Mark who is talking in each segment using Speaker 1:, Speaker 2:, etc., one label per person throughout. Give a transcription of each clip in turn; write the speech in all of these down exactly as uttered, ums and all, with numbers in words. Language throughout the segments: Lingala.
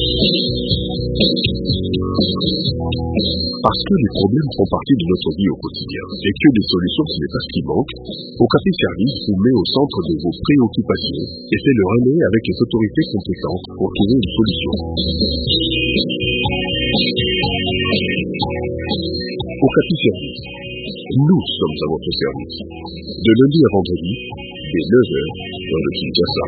Speaker 1: Parce que les problèmes font partie de notre vie au quotidien et que des solutions, ce n'est pas ce qui manque, Okapi Service vous met au centre de vos préoccupations et fait le relais avec les autorités compétentes pour trouver une solution. Okapi Service, nous sommes à votre service. De lundi à vendredi, dès neuf heures, dans le Kinshasa.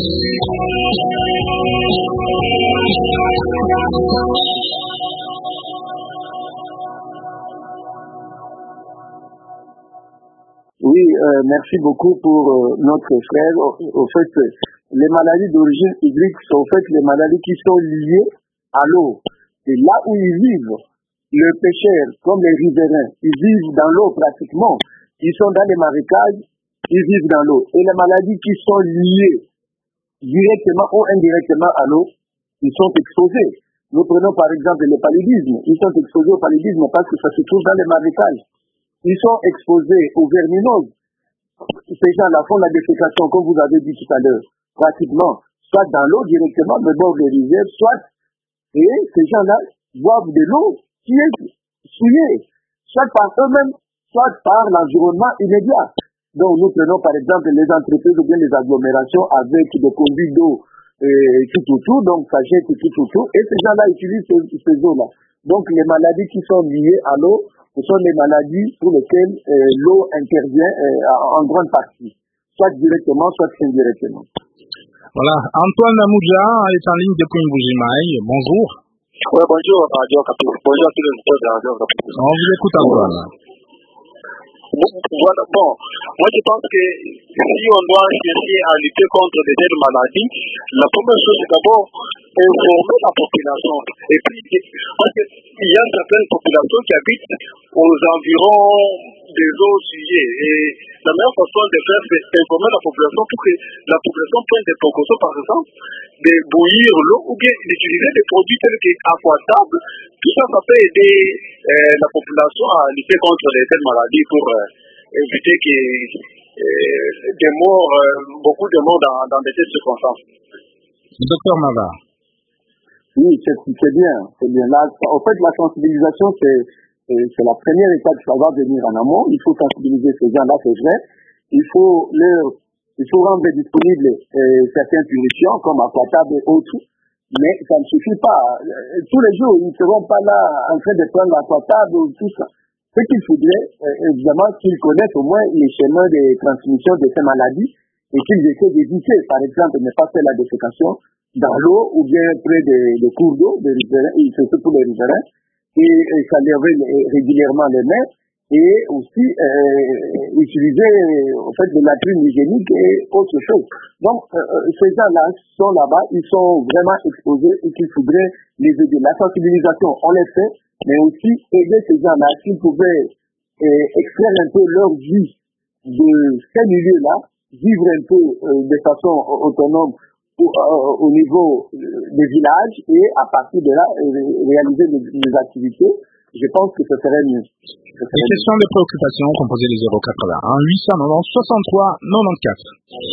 Speaker 2: Oui, euh, merci beaucoup pour euh, notre frère. Au, au fait, les maladies d'origine hydrique sont en fait les maladies qui sont liées à l'eau. Et là où ils vivent, les pêcheurs, comme les riverains, ils vivent dans l'eau pratiquement. Ils sont dans les marécages, ils vivent dans l'eau. Et les maladies qui sont liées directement ou indirectement à l'eau, ils sont exposés. Nous prenons par exemple le paludisme. Ils sont exposés au paludisme parce que ça se trouve dans les marécages. Ils sont exposés aux verminoses. Ces gens-là font la défécation, comme vous avez dit tout à l'heure, pratiquement, soit dans l'eau directement, le bord des rivières, soit, et ces gens-là boivent de l'eau qui est souillée, soit par eux-mêmes, soit par l'environnement immédiat. Donc nous prenons par exemple les entreprises ou bien les agglomérations avec des conduits d'eau euh, tout autour, donc ça jette tout autour, et ces gens-là utilisent ces, ces eaux-là. Donc les maladies qui sont liées à l'eau, ce sont les maladies pour lesquelles euh, l'eau intervient euh, en grande partie, soit directement, soit indirectement.
Speaker 3: Voilà, Antoine Amoudja est en ligne depuis Mbujimaï. Bonjour.
Speaker 4: Oui, bonjour, Radio Okapi. Bonjour à tous les auditeurs de Radio Okapi.
Speaker 3: On vous écoute, Antoine.
Speaker 4: Voilà, bon, moi je pense que si on doit chercher à lutter contre de telles maladies, la première chose c'est d'abord informer la population. Et puis, parce qu'il y a certaines populations qui habitent aux environs des eaux souillées. Et la meilleure façon de faire, c'est d'informer la population pour que la population prenne des précautions, par exemple, de bouillir l'eau ou bien d'utiliser des produits tels qu'Aquatable. Tout ça, ça peut aider euh, la population à lutter contre les telles maladies pour euh, éviter que euh, des morts, euh, beaucoup de morts dans, dans de telles circonstances.
Speaker 3: Docteur Mava.
Speaker 2: Oui, c'est, c'est bien, c'est bien. Là, en fait, la sensibilisation, c'est, c'est la première étape. Ça va venir en amont. Il faut sensibiliser ces gens-là, c'est vrai. Il faut leur, il faut rendre disponibles euh, certaines punitions comme Aquatable et autres. Mais ça ne suffit pas. Tous les jours, ils ne seront pas là en train de prendre Aquatable ou tout ça. Ce qu'il faudrait, euh, évidemment, qu'ils connaissent au moins les chemins de transmission de ces maladies et qu'ils essaient d'éviter, par exemple, ne pas faire la défécation dans l'eau ou bien près des, des cours d'eau, des riverains, et surtout pour les riverains, et, et ça laver régulièrement les mains, et aussi euh, utiliser en fait de la crème hygiénique et autre chose. Donc euh, ces gens-là sont là-bas, ils sont vraiment exposés et qu'il faudrait les aider. La sensibilisation, on les fait, mais aussi aider ces gens-là s'ils pouvaient euh, extraire un peu leur vie de ces milieux-là, vivre un peu euh, de façon autonome au, euh, au niveau des villages et à partir de là euh, réaliser les, les activités. Je pense que ce serait mieux. Ce serait
Speaker 3: les questions de préoccupation, composées les zéro quatre-vingt-un huit cent quatre-vingt-onze soixante-trois quatre-vingt-quatorze.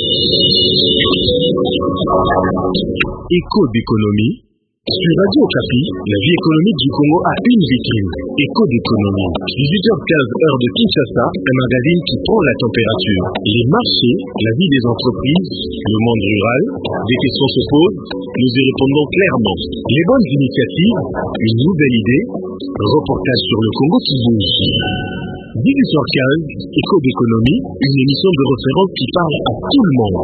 Speaker 1: Écho d'économie. Sur Radio Okapi, la vie économique du Congo a une vitrine. Écho d'économie. dix-huit heures quinze heure de Kinshasa, un magazine qui prend la température. Les marchés, la vie des entreprises, le monde rural, des questions se posent, nous y répondons clairement. Les bonnes initiatives, une nouvelle idée, reportage sur le Congo qui bouge. dix-huit heures quinze, Écho d'économie, une émission de référence qui parle à tout le monde.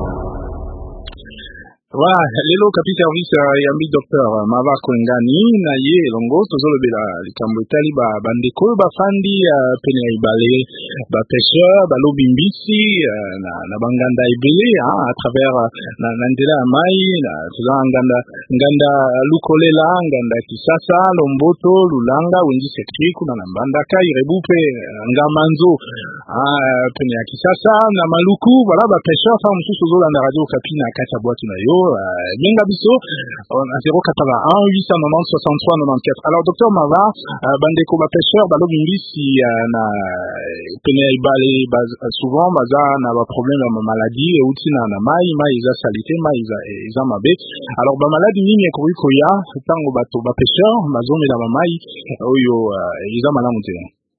Speaker 3: Voilà, lelo Okapi Service yambi docteur Mava Kwengani na ye longo tozolobela likambo etali ba bandeko bafandi pene ya ibale ba pêcheur ba lobi mbisi na na banganda ebele à travers na, na nzela ya mai na toza nganda nganda lukolela nganda Kisasa Lomboto Lulanga Wendi Sectric na Mbandaka Irebupe Ngamanzo pene ya Kisasa na Maluku. Voilà ba pêcheur fa mususu zolanda Radio Okapi na kati ya boîte na yo Benga biso à zéro quatre-vingt-un huit cent quatre-vingt-dix soixante-trois quatre-vingt-quatorze. Alors docteur Mava, bandeko ba pêcheur balobi mbisi na pene ibale souvent baza na ba problème ya maladie euti na na mai mai eza salite mai eza eza mabe. Alors ba maladie nini ekoki koya tango bato ba pêcheur bazomela ba mai oyo eza malamu te?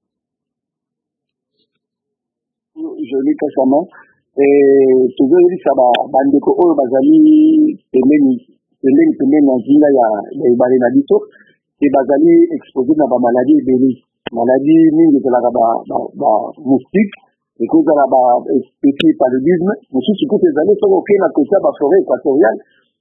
Speaker 2: Je lis récemment et toujours dit ça va bandeko oyo bazali pembeni pembeni pembeni na nzinga ya ya ibale na biso et bazali exposé na ba maladie ebele maladie mingi ezalaka ba ba ba moustique ekozala ba petit paludisme mosusu kutu ezali soko okei na kote ya ba forêt équatoriale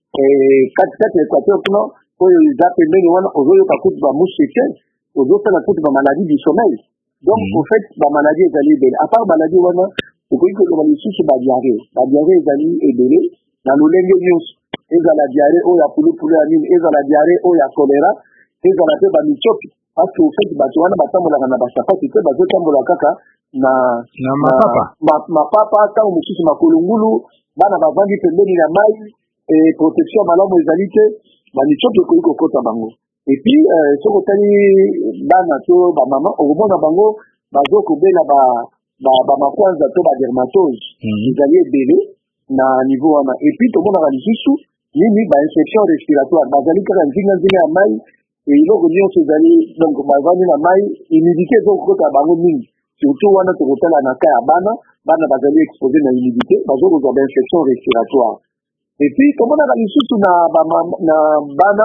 Speaker 2: et kati kati ya équateur kuna oyo eza pembeni wana ozoyoka kutu ba mouche ozosala kutu ba maladie du sommeil. Donc mm. au fait ba maladie ezali ebele à part maladie wana okoki koloba lisusu ba diarrhée ba diarrhée ezali ebele na lolenge nyonso ezala diarrhée oyo ya pulupulu ya nini ezala diarrhée oyo ya choléra ezala pe ba mitiopi parce que au fait bato wana batambolaka na basapati te bazotambola kaka na
Speaker 3: na mapapa
Speaker 2: ma mapapa ntango mosusu makolongulu bana bavandi pembeni na mai et protection malamu ezali te ba mitiopi ekoki kokota bango et puis euh, soki otali bana to bamama okomona bango bazokobela ba ba ba makwanza to ba dermatose ezali ebele na niveau wana et puis tomonaka lisusu nini ba infection respiratoire bazali kaka nzinga nzinga ya mai et eloko nyonso ezali donc bavandi na mai humidité ezokokota bango mingi surtout wana tokotala na ka ya bana bana bazali exposé na humidité bazokozwa ba infection respiratoire et puis tomonaka lisusu na ba na bana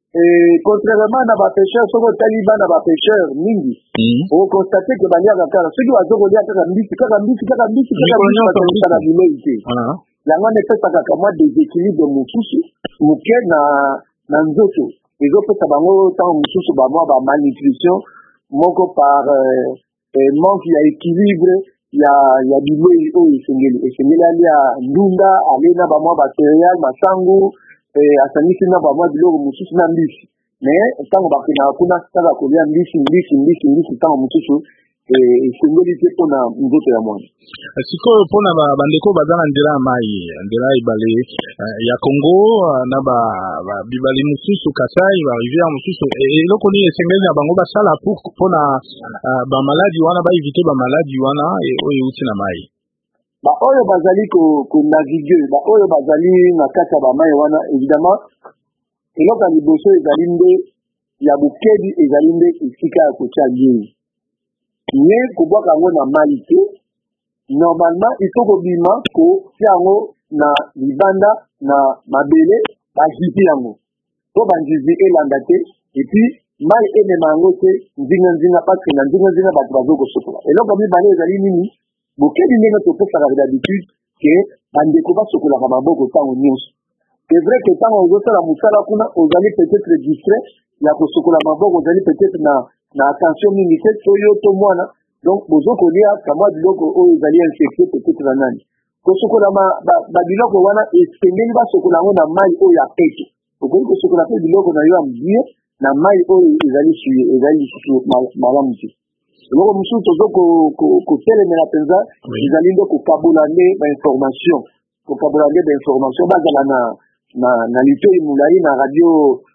Speaker 2: et contrairement na ba pêcheurs soko tali bana ba pêcheurs mingi on constate que banya kaka ceux qui wazo kolia kaka mbisi kaka mbisi kaka mbisi kaka mbisi na biloité yango ne pesa kaka moi déséquilibre mosusu muke na na nzoto ezopesa bango tant mosusu ba moi ba malnutrition moko par euh, manque ya équilibre ya ya biloyi oyo esengeli esengeli alia ndunda alena ba moi ba céréales masangu eh asangisi na ba moi biloko mosusu na mbisi mais ntango bakena kuna kaka kolia mbisi mbisi mbisi mbisi ntango mosusu esengeli te mpona nzoto ya mwana
Speaker 3: sikoyo mpona bandeko baza na nzela ya mai nzela ebale ya Congo na bibale mosusu Kasai barivière mosusu eloko nini esengeli na bango basala mpona bamaladi wana baevite bamaladi wana oyo euti na mai
Speaker 2: ba oyo bazali konavigue ba oyo bazali na kati ya bamai wana évidemment eloko ya liboso ezali nde ya bokedi ezali nde esika ya kotia liei ye kobwaka yango na mai te normalement il faut kobima kotia yango na libanda na mabele bazipi yango po banzizi elanda te et puis mai emema yango te nzinga nzinga parce que na nzinga nzinga bato bazokosokola eloko mibale ezali nini bokedi ndenge topesaka d'habitude ke bandeko basokolaka maboko ntango nyonso c'est vrai que ntango ozosala mosala kuna ozali peut-être distrait ya kosokola maboko ozali peut-être na na attention mingi te to yo to mwana donc bozokolia kamwa biloko oyo ezali infecté peut-être na nani kosokola babiloko wana esengeli basokola yango na mai oyo ya pete okoki kosokola mpe biloko na yo ya mbie na mai oyo ezali ezali lisusu malamu te eloko mosusu tozo kotelemela mpenza ezali nde kokabola nde bainformation kokabola nde bainformation bazala na na na litoi molai na radio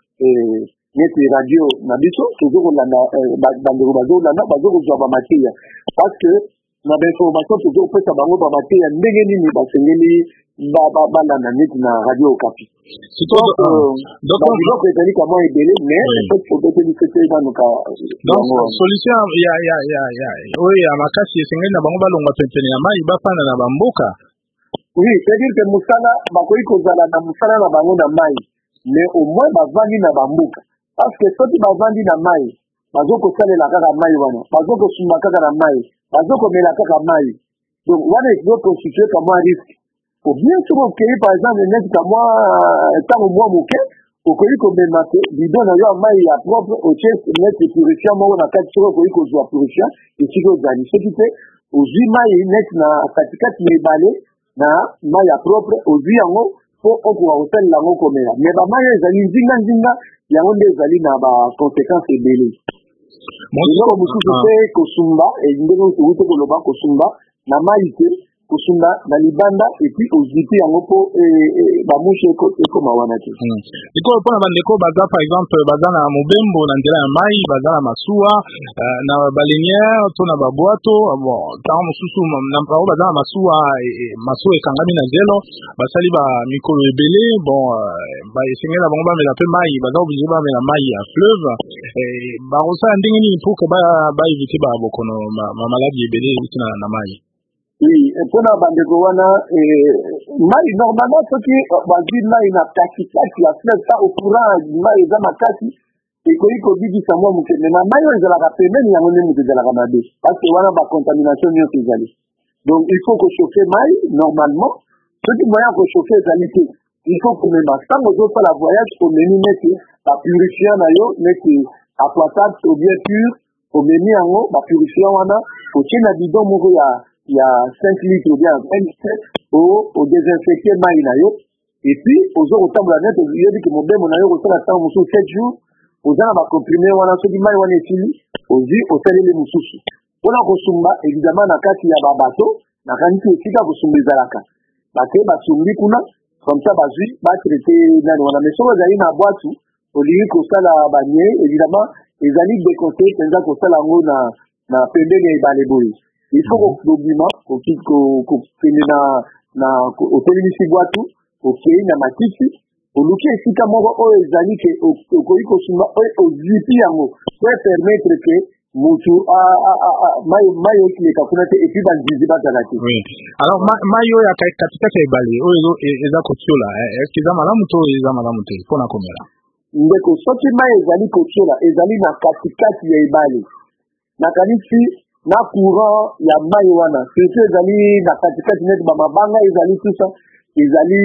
Speaker 2: neti radio na biso tozokolanda bandeko bazolanda bazokozwa bamateya parce que na bainformation tozokopesa bango bamateya ndenge nini basengeli balanda neti na radio Okapi biloko ezali kamwa ebele mais fotobeteli banuka
Speaker 3: donc solution ya ya ya ya oyo ya makasi esengeli na bango balongwa pempene ya mai bafanda na bamboka
Speaker 2: oui c'est-à-dire que mosala bakoki kozala na mosala na bango na mai mais au moins bavandi na bamboka parce que soki bavandi na mai bazokosalela kaka mai wana bazokosumba kaka na mai bazokomela kaka mai donc wana ezoconstitue kamwa risque ou bien soki okei par exemple neti kamwa ntango mwa moke okoki komema te bidon na yo ya mai ya propre otie neti purifiant moko na kati soki okoki kozwa purifiant esiki ozali soki te ozwi mai neti na katikati ya ebale na mai ya propre ozwi yango po okoka kosalela yango komela mais bamai ezali nzinga nzinga yango nde ezali na baconséquence ebele eloko mosusu te kosumba ndenge outi koloba kosumba na mai te kusunda na libanda et puis ozipi yango po bamushe eko mawana te.
Speaker 3: Iko pona bandeko baza par exemple baza na mobembo na nzela ya mai baza na masuwa na balenière to na babwato bon tant mususu na mpao baza na masuwa masuwa ekangami na zelo basali ba mikolo ebele bon ba esengela bango bamela pe mai baza obligé bamela mai ya fleuve ba rosa ndenge nini pour que ba ba éviter ba bokono ma maladie ebele na na mai.
Speaker 2: Oui, pour la bande de Wana, mais normalement, ce qui est là, il a kaki kaki, la fleuve, ça au courant, il m'a aidé ma kaki, et qu'il y a dit que ça m'a mouché. Mais ma maille, je la rappelle, même il y a un mouché de la ramadé. Parce que voilà, ma contamination, il y a donc, il faut que chauffer maille, normalement. Ce qui moyen que chauffer, c'est il faut que mes masters, nous autres, la voyage, pour mener, mettre, la purifier, mettre, à poissade, au bien pur, pour mener en haut, la purifier, wana, pour qu'il y ait un bidon, mourir à il y a cinq litres ou bien vingt litres au, au désinfecter maïnayo. Et puis, aux autres, au temps de la net, il y a dit que mon bébé, mon aïe, au temps de la temps, sept jours, aux gens, on va comprimer, on a ceux qui maï, on est fini, aux yeux, au temps de l'moussousou. On a consumé, évidemment, dans le cas qu'il y a un bateau, dans le cas qu'il y a un consumé zalaka. Bateau, basumbi, kuna, comme ça, basui, bas, traité, nan, on a mis sur les aïe, na boîte, au lieu qu'on s'en la bagné, évidemment, les aïe déconseillent, pendant qu'on s'en la ngou, na, na, pendé, les balébouilles. Il faut que le document, que que que na na au télévision boîte, ok, na matiti, au look ici comme on voit aux amis que au au ko suma au zipi yango, pour permettre que mutu a a a mayo mayo qui est capable et puis dans zizi batalaki.
Speaker 3: Oui. Alors mayo ya katika kaibali, oyo eza kotiola, est-ce que za malamu to eza malamu te pona komela.
Speaker 2: Ndeko soki mayo ezali kotiola, ezali na katika ya ibali. Na kanisi na courant ya mai wana surtout ezali na katikati net ba mabanga ezali tout ça ezali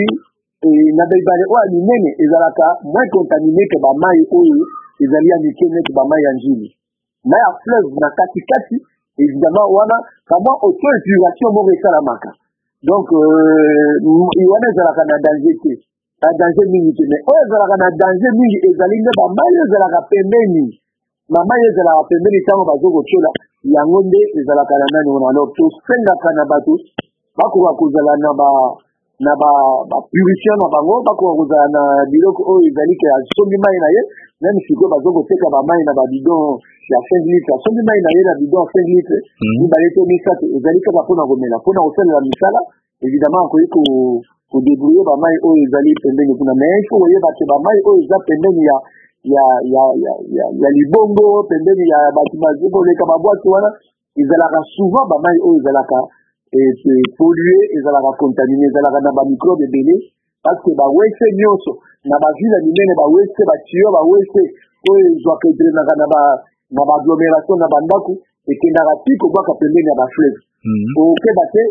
Speaker 2: na bebale o minene ezalaka moins contaminé que ba mai oyo ezali ya mikene net ba mai ya njili na ya fleuve na katikati évidemment wana kama auto épuration mo rekala maka donc euh wana ezalaka na danger te na danger mingi te mais o ezalaka na danger mingi ezali na ba mai ezalaka pembeni mama ezalaka pembeni tango bazoko tiola yango nde ezalaka na nani wana alors tosengaka na bato bakoka kozala na ba na ba purifier na bango bakoka kozala na biloko oyo ezali ke asombi mai na ye même sikoyo bazokoteka bamai na babidon ya cinq litres asombi mai na ye na bidon cinq litres mibale to misato ezali kaka mpona komela mpona kosalela misala évidemment akoki kodébrouille bamai oyo ezali pembeni kuna mais il faut koyeba ke bamai oyo eza pembeni ya ya ya ya ya ya libongo pembeni ya batima ziko leka babwatu wana ezalaka souvent ba mai oyo ezalaka et pollué ezalaka contaminé ezalaka na ba microbe ebele parce que ba wese nyonso na ba ville minene ba wese ba tio ba wese oyo ezwaka edrenaka na ba na ba agglomération na bandako ekendaka piko bwaka pembeni ya ba fleuve okeba te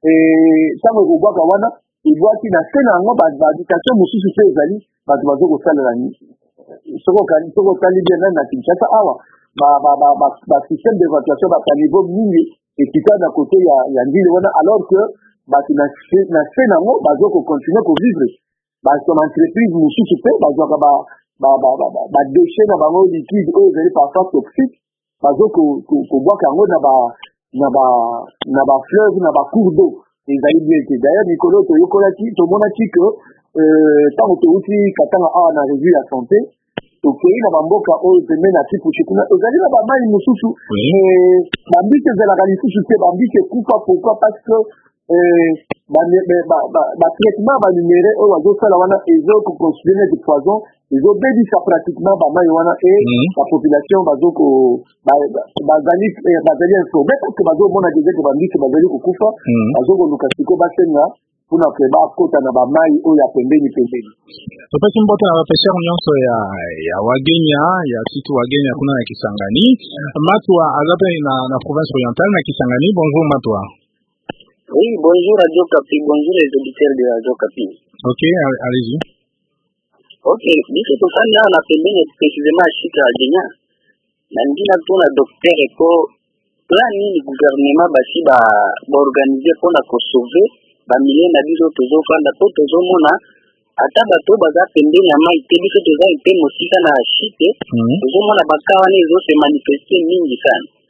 Speaker 2: sango kobwaka wana ebwaki na se na yango ba habitation mosusu te ezali bato bazokosalela soko kani soko kali bien na Kinshasa awa ba ba ba ba système d'évacuation ba niveau mingi et qui na côté ya ya ndile wana alors que ba na na sena ngo bazoko continuer ko vivre ba son entreprise mususu pe bazoko ba ba ba ba déchets na bango liquide oyo ezali parfois toxique bazoko ko boka ngo na ba na ba na ba fleuve na ba cours d'eau ezali bien te d'ailleurs Nicolas to yokolaki to monaki que euh tant que aussi katanga a na revue la santé okei na bamboka oyo pembeni na tipushi kuna ezali na bamai mosusu bambisi ezalaka lisusu te bambisi ekufa pourquoi parce que batraitement banumere oyo bazosala wana ezokoconsidere neti poison ezobebisa pratiquement bamai wana e bapopulation bazali informe parce que bazomona deja ke bambisi bazali kokufa bazokoluka siko basenga mpona ke bakota na bamai oyo ya pembeni pembeni
Speaker 3: topesi mbote na bapesher nyonso ya ya wagenya ya situ wagenya kuna na Kisangani Matwa aza pe na na province orientale na Kisangani. Bonjour Matwa.
Speaker 5: Oui, bonjour Radio Kapi, bonjour les auditeurs de Radio Kapi.
Speaker 3: Ok, allez-y.
Speaker 5: Ok, biso tofanda na pembeni précisément chika Kenya na ndina tuna docteur eko plan ni gouvernement basi ba organiser pour na ko sauver ba milliers na biso tozofanda to tozomona ata bato baza pembeni ya mai te biso toza ite mosika na chite tozomona bakawa ne ezo se manifester mingi sana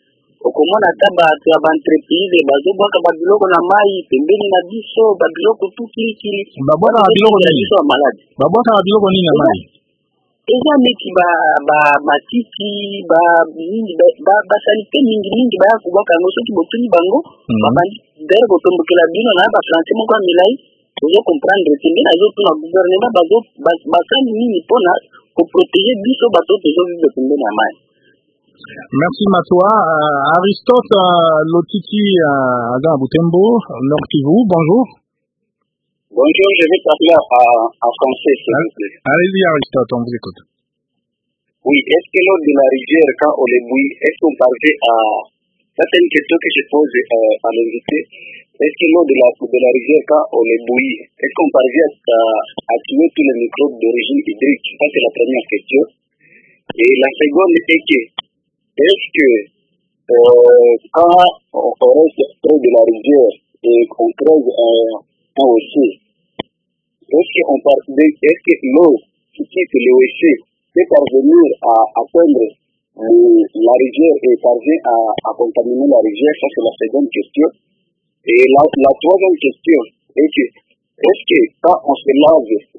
Speaker 5: okomona ata bato ya baentreprise bazobwaka babiloko na mai pembeni na biso babiloko tu kilikili
Speaker 3: babwaka babiloko nini
Speaker 5: biso ya malade
Speaker 3: babwaka babiloko nini na mai
Speaker 5: eza neti ba ba matiti ba mingi ba basalite mingi mingi baya kubwaka yango soki botuni bango babandi dere kotombokela bino na ba français moko ya milai ozo comprendre te nde nazotuna gouvernement bazo basali nini mpona koprotéger biso bato tozovivre pembeni ya mai.
Speaker 3: Merci Matoa. Euh, Aristote euh, Lotiti euh, Aga Butembo, Nord Kivu, bonjour.
Speaker 4: Bonjour, je vais parler à, à français, s'il vous plaît.
Speaker 3: Allez-y Aristote, on vous écoute.
Speaker 4: Oui, est-ce que l'eau de la rivière, quand on les bouille, est-ce qu'on parvient à... Ça, c'est une question que je pose euh, à l'invité. Est-ce que l'eau de la, de la rivière, quand on les bouille, est-ce qu'on parvient à, à tuer tous les microbes d'origine hydrique? Ça, c'est la première question. Et la seconde est que est-ce que euh, quand on, on reste près de la rivière et qu'on creuse un, un O C, est-ce qu'on part, est-ce que l'eau qui quitte le O C peut parvenir à atteindre euh, la rivière et parvient à, à contaminer la rivière? Ça, c'est la seconde question. Et la, la troisième question est que est-ce que quand on se lave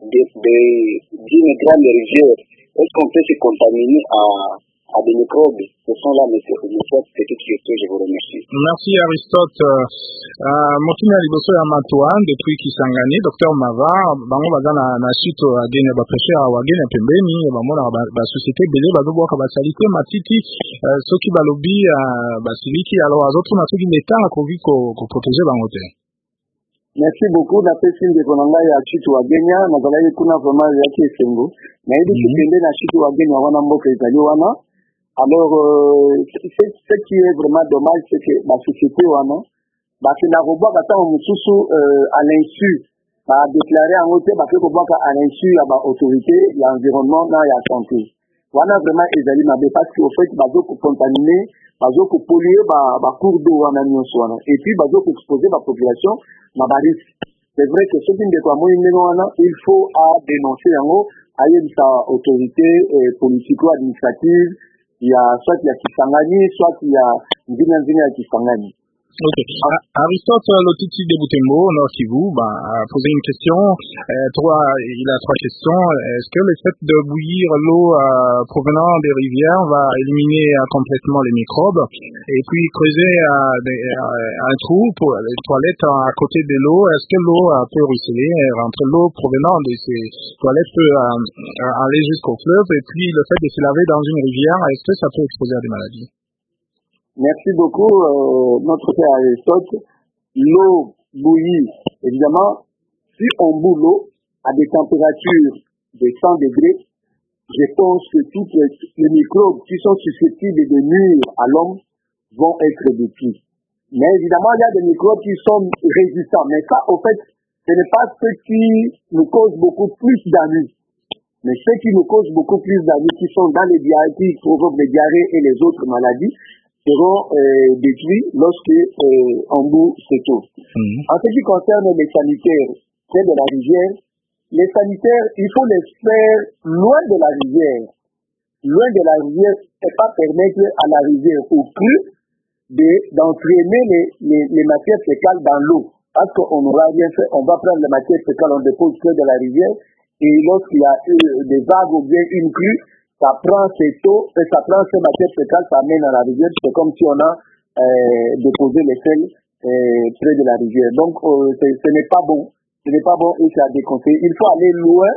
Speaker 4: d'une grande rivière, est-ce qu'on peut se contaminer à à des microbes? Ce sont là mes petites questions, je vous remercie.
Speaker 3: Merci Aristote. Uh, Motina liboso ya Matoa depuis Kisangani, Docteur Mava, bango baza na na site agene ba prêcher wa agene pembeni, bamona ba, ba société belé bazobwaka ba salite matiti uh, soki balobi uh, basiliki alors azotuna soki l'état a kovi ko ko protéger bango te.
Speaker 2: Merci beaucoup na pesi ndeko na ngai ya site wa Genya na zalaki kuna vraiment ya Kisengo. Na yedi kipende na site wa Genya wana mboka ezali wana. Alors, euh, c'est, ce qui est vraiment dommage, c'est que la société, bah, c'est la robot, bah, on euh, à l'insu, bah, déclarer en hauteur, bah, que à l'insu, à l'autorité, il y a l'environnement, il y a la santé. Voilà vraiment, ils allaient m'aber parce qu'au fait, bah, pour contaminer, bah, pour polluer, bah, bah, cours d'eau, on a mis au soin. Et puis, bah, pour exposer la population, bah, bah, risque. C'est vrai que ce qui est il faut à dénoncer en haut, à une autorité euh, politico-administrative. Il y a soit il y a Kisangani, soit il y a Nzina Nzina Kisangani.
Speaker 3: Ok. Aristote Lotiti de Butembo, Nord Kivu, bah, a posé une question. Euh, trois, il a trois questions. Est-ce que le fait de bouillir l'eau euh, provenant des rivières va éliminer euh, complètement les microbes? Et puis creuser euh, des, euh, un trou pour les toilettes à côté de l'eau, est-ce que l'eau euh, peut ruisseler, rentrer l'eau provenant de ces toilettes peut euh, aller jusqu'au fleuve? Et puis le fait de se laver dans une rivière, est-ce que ça peut exposer à des maladies?
Speaker 2: Merci beaucoup, euh, notre frère Aristote. L'eau bouillie, évidemment, si on bout l'eau à des températures de cent degrés, je pense que tous les, les microbes qui sont susceptibles de nuire à l'homme vont être détruits. Mais évidemment, il y a des microbes qui sont résistants. Mais ça, au fait, ce n'est pas ce qui nous cause beaucoup plus d'ennuis. Mais ceux qui nous causent beaucoup plus d'ennuis, qui sont dans les diarrhées, qui provoquent les diarrhées et les autres maladies, seront euh, détruits lorsque euh, on bout se trouve. Mmh. En ce qui concerne les sanitaires près de la rivière, les sanitaires, il faut les faire loin de la rivière. Loin de la rivière, et pas permettre à la rivière au cru de, d'entraîner les, les, les matières fécales dans l'eau. Parce qu'on n'aura rien fait, on va prendre les matières fécales, on dépose près de la rivière, et lorsqu'il y a eu des vagues ou bien une crue, ça prend ces taux, et ça prend ces matières fécales, ça amène à la rivière. C'est comme si on a euh, déposé les sels euh, près de la rivière. Donc, euh, ce n'est pas bon. Ce n'est pas bon et c'est à déconseiller. Il faut aller loin,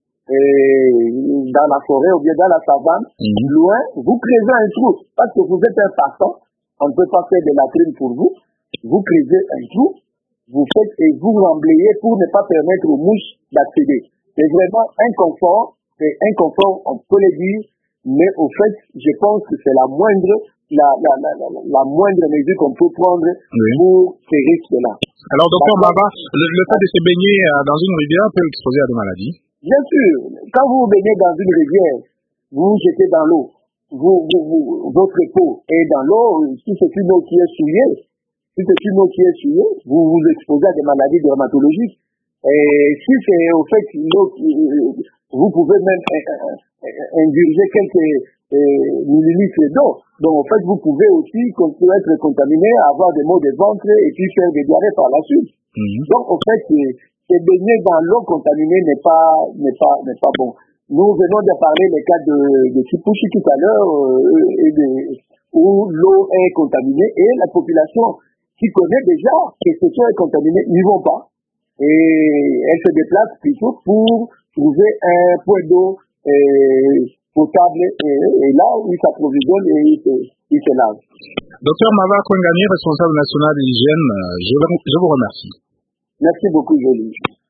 Speaker 2: euh, dans la forêt ou bien dans la savane, mmh. loin. Vous creusez un trou, parce que vous êtes un passant. On ne peut pas faire de latrines pour vous. Vous creusez un trou, vous faites et vous remblayez pour ne pas permettre aux mouches d'accéder. C'est vraiment un confort. C'est inconfort, on peut le dire, mais au fait, je pense que c'est la moindre, la, la, la, la, la moindre mesure qu'on peut prendre oui. pour ces risques-là.
Speaker 3: Alors, docteur Mava, le, le fait de se baigner dans une rivière peut exposer à des maladies?
Speaker 2: Bien sûr. Quand vous vous baignez dans une rivière, vous vous jetez dans l'eau, vous, vous, vous, votre peau est dans l'eau, si c'est une eau qui est souillée, si c'est une eau qui est souillée, vous vous exposez à des maladies dermatologiques. Et si c'est au fait l'eau qui... Vous pouvez même euh, euh, ingurger quelques euh, millilitres d'eau. Donc, en fait, vous pouvez aussi être contaminé, avoir des maux de ventre et puis faire des diarrhées par la suite. Mm-hmm. Donc, en fait, se baigner dans l'eau contaminée n'est pas, n'est pas, n'est pas bon. Nous venons de parler des cas de, de Kipushi tout à l'heure, euh, et de, où l'eau est contaminée et la population qui connaît déjà que ce soit contaminé n'y vont pas. Et elle se déplace plutôt pour trouver un point d'eau euh, potable et, et là où il s'approvisionne et il se, il se lave.
Speaker 3: Docteur Mava Kwengani, responsable national de l'hygiène, je, je vous remercie.
Speaker 2: Merci beaucoup, Jolie.